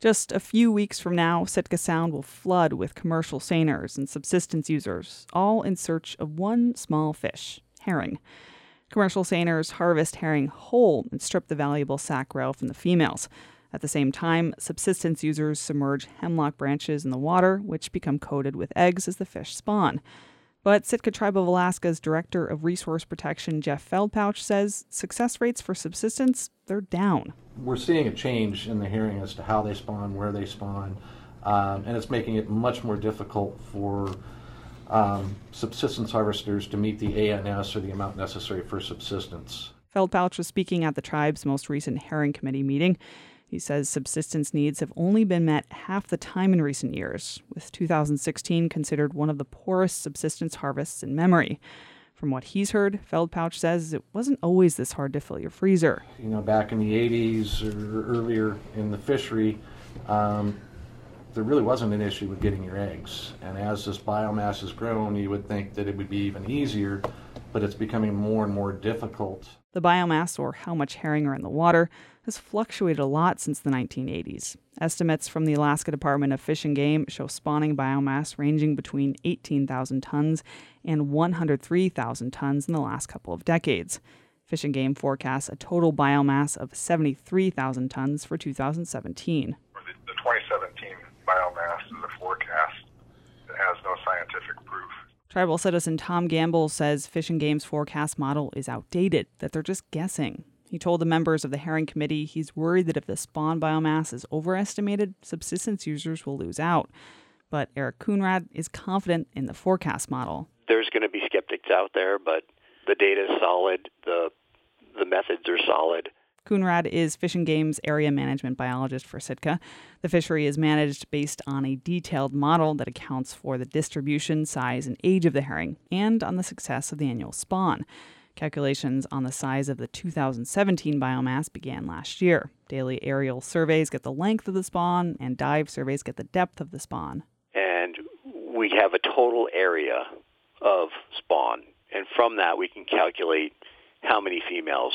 Just a few weeks from now, Sitka Sound will flood with commercial seiners and subsistence users, all in search of one small fish, herring. Commercial seiners harvest herring whole and strip the valuable sacral from the females. At the same time, subsistence users submerge hemlock branches in the water, which become coated with eggs as the fish spawn. But Sitka Tribe of Alaska's Director of Resource Protection, Jeff Feldpauch, says success rates for subsistence, they're down. We're seeing a change in the herring as to how they spawn, where they spawn, and it's making it much more difficult for subsistence harvesters to meet the ANS or the amount necessary for subsistence. Feldpauch was speaking at the tribe's most recent herring committee meeting. He says subsistence needs have only been met half the time in recent years, with 2016 considered one of the poorest subsistence harvests in memory. From what he's heard, Feldpauch says it wasn't always this hard to fill your freezer. Back in the 80s or earlier in the fishery, there really wasn't an issue with getting your eggs. And as this biomass has grown, you would think that it would be even easier, but it's becoming more and more difficult. The biomass, or how much herring are in the water, has fluctuated a lot since the 1980s. Estimates from the Alaska Department of Fish and Game show spawning biomass ranging between 18,000 tons and 103,000 tons in the last couple of decades. Fish and Game forecasts a total biomass of 73,000 tons for 2017. The 2017 biomass is a forecast that has no scientific proof. Tribal citizen Tom Gamble says Fish and Game's forecast model is outdated, that they're just guessing. He told the members of the herring committee he's worried that if the spawn biomass is overestimated, subsistence users will lose out. But Eric Coonrad is confident in the forecast model. There's going to be skeptics out there, but the data is solid, the methods are solid. Coonrad is Fish and Game's area management biologist for Sitka. The fishery is managed based on a detailed model that accounts for the distribution, size, and age of the herring, and on the success of the annual spawn. Calculations on the size of the 2017 biomass began last year. Daily aerial surveys get the length of the spawn, and dive surveys get the depth of the spawn. And we have a total area of spawn, and from that we can calculate how many females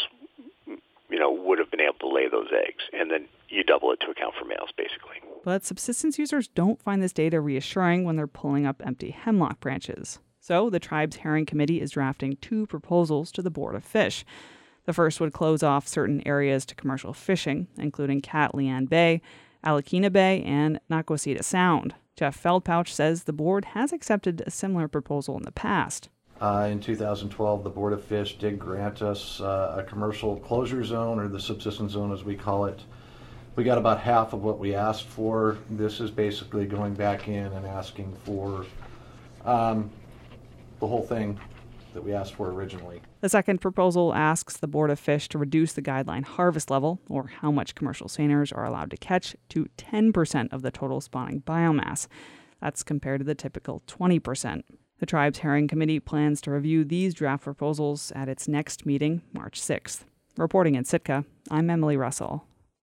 would have been able to lay those eggs, and then you double it to account for males, basically. But subsistence users don't find this data reassuring when they're pulling up empty hemlock branches. So the tribe's herring committee is drafting 2 proposals to the Board of Fish. The first would close off certain areas to commercial fishing, including Cat Leanne Bay, Alakina Bay, and Nakwasita Sound. Jeff Feldpauch says the board has accepted a similar proposal in the past. In 2012, the Board of Fish did grant us a commercial closure zone, or the subsistence zone as we call it. We got about half of what we asked for. This is basically going back in and asking for the whole thing that we asked for originally. The second proposal asks the Board of Fish to reduce the guideline harvest level, or how much commercial seiners are allowed to catch, to 10% of the total spawning biomass. That's compared to the typical 20%. The tribe's herring committee plans to review these draft proposals at its next meeting, March 6th. Reporting in Sitka, I'm Emily Russell.